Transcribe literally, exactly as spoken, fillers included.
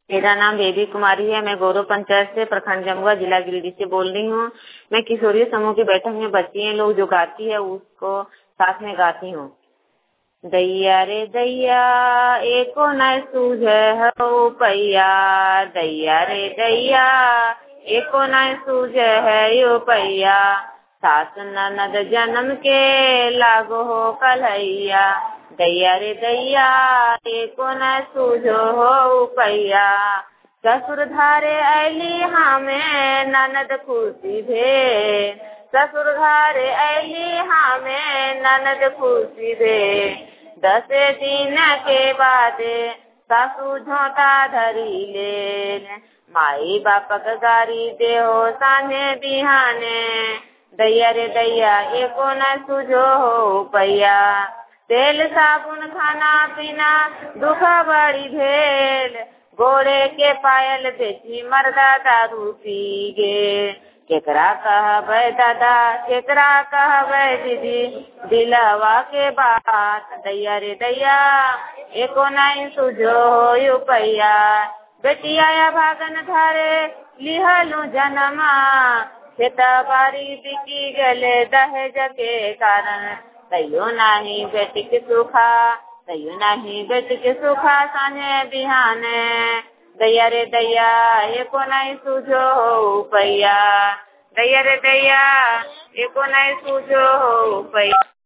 मेरा नाम बेबी कुमारी है। मैं गौरव पंचायत से प्रखंड जमुआ जिला गिरिडीह से बोल रही हूँ। मैं किशोरी समूह की बैठक में बच्चियां लोग जो गाती है उसको साथ में गाती हूँ। दैया रे दैया एको न सूझे हो पैया, दैया रे दैया एको न सूझे है यो पैया, सास ननद जन्म के लागो हो कलैया, दैया रे दैया एको न सूझो हो पैया, ससुर धारे ऐली हमें ननद खुशी भे, ससुर धारे ऐली हमें ननद खुशी भे, दस दिन के बाद सासू झोंटा धरी ले, माई बापक गारी देहो साने बिहाने, दैया रे दैया एको न सूझो हो पैया, तेल साबुन खाना पीना दुख बड़ी भेल, गोड़े के पायल बेची मर्दा दारू पी गे, केकरा कहबै दादा केकरा कहबै दीदी दिलवा के बात, दैया रे दैया एको नहीं सूझो हो पैया, बेटिया भागन धरे लिहलू जनमा, खेत बारी बिकी गले दहेज के कारण, तैयो नहीं बेटी के सुखा, तैयो नहीं बेटी के सुखा साने बिहाने, दैया रे दैया एको नहीं सूझो हो पैया, दैया रे दैया एको नहीं सूझो हो पैया।